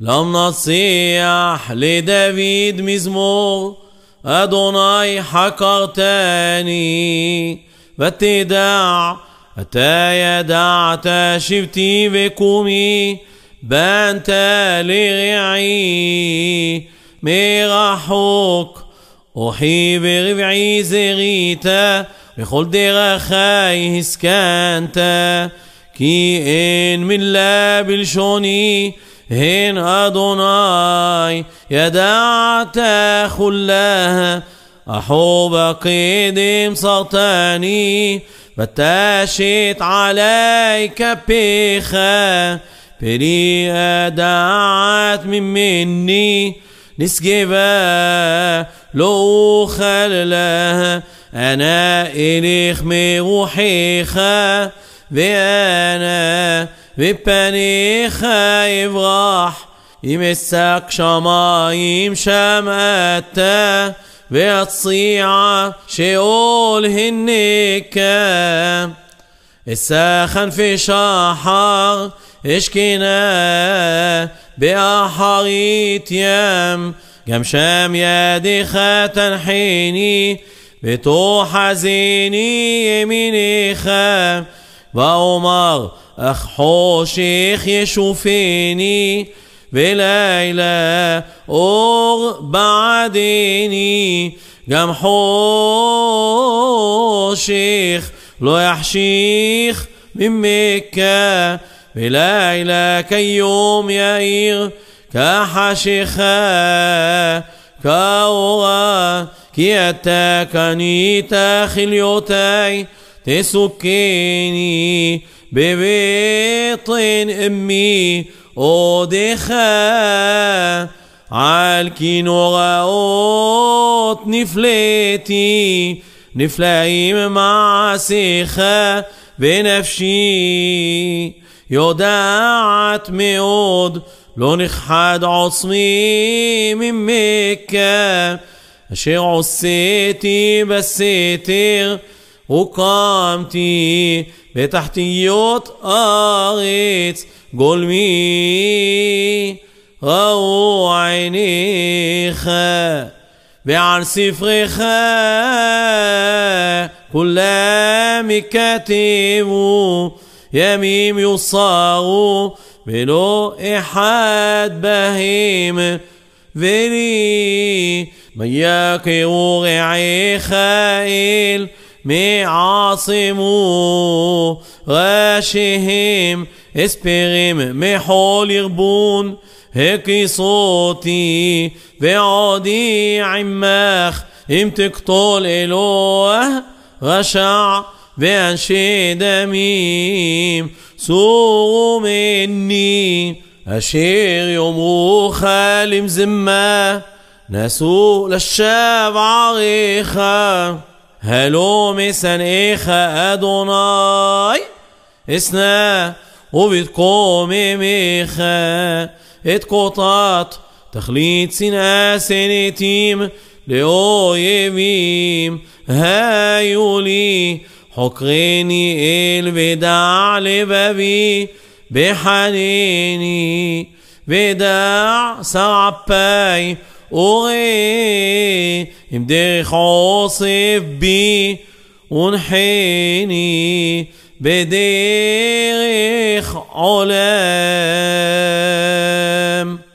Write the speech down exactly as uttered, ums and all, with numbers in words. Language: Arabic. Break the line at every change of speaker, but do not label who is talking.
لم نصيح لداود مزمور أدوناي حكرتني بتدع أتا يدعت شفتي بكمي بانت لرعي ميرحوك أحي بربعي زغيتا بخل درخي هسكنت كي إن من لا بلشوني هن أدوناي يدعت خلاه أحوب قدم سلطاني بتاشت عليك بيخا بري أدعت من مني نسجبا لو خلاه أنا إليخ مروحيخا وأنا ببنيخا يفرح يمسك شمايم شماتا ويتصيع شئول هنكا الساخن في شحر اشكنا بأحريت يم قمشام يدي تنحيني بتو حزيني يميني خا وعمر أخ حوشيخ يشوفيني بليلة أور بعديني قام حوشيخ لو يحشيخ من مكة بليلة كيوم يائر كحشيخا كاورا كيتا كنيتا خليوتاي تسكيني ببطن أمي أودخا عالكي نغاوت نفلتي نفلايم مع سيخا بنفشي يودعت ميود لو نخحد عصمي من مكة أشير عصيتي بسيتر وقامتي بتحتيوت آغيت قلمي غو عينيخا بعن سفرخا كل مكاتبو يميم يصارو بلو إحد بهيم فيلي مياكي رعي خائل معاصمو غاشهم اسبرم محول يربون هيك صوتي بعودي عماخ ام تقتل إلوه غشع بأنشي دميم سوغ مني أشير يومو خالم زما نسو للشاب عريخا هلو مسن إيخا أدوناي اسنا وبتقوم ميخا اتقطات تخليط سنة سنتيم لأويميم هايولي حكريني البدع لبابي بحنيني بدع سعباي أغي امديخ عصف بي ونحيني بديخ علام.